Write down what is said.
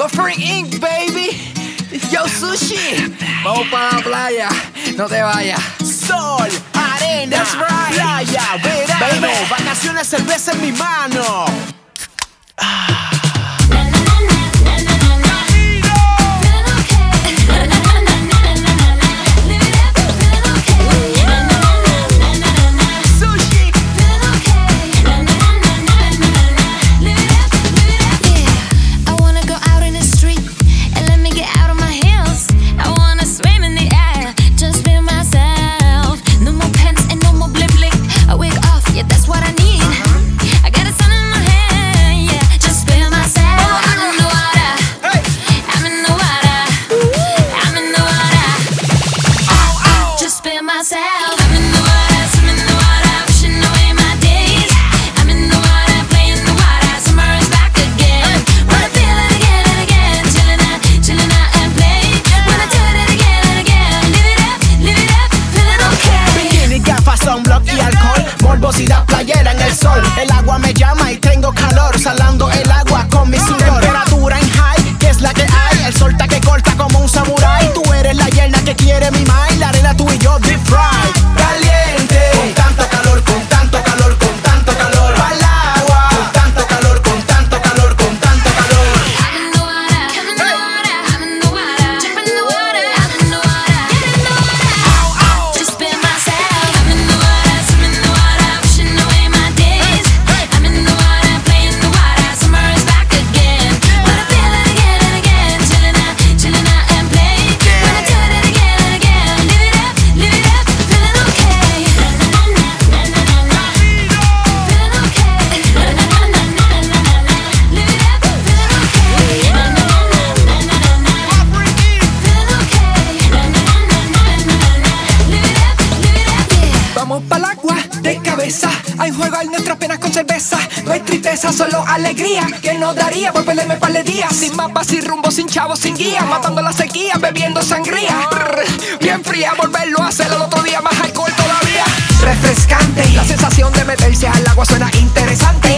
Buffering Inc, baby. Yo, Sushi. Vamos para la playa, no te vayas. Sol, arena, That's right. playa, verano, Baby. vacaciones, cerveza en mi mano. Morbosidad playera en el sol. El agua me llama y tengo calor. Salando el agua con mi sudor. Temperatura en high, que es la que hay. El sol está que corta como un samurái. Tú eres la yerna que quiere mi mind. La arena tú y yo deep fry. Caliente, con tanto calor, con tanto calor, con tanto calor. Al agua, con tanto calor, con tanto calor, con tanto calor. Vamos para el agua de cabeza. Hay juego en nuestras penas con cerveza. No hay tristeza, solo alegría. Que nos daría por perderme par de días. Sin mapa, sin rumbo, sin chavos, sin guía. Matando la sequía, bebiendo sangría. Bien fría, volverlo a hacer el otro día. Más alcohol todavía. Refrescante, la sensación de meterse al agua suena interesante.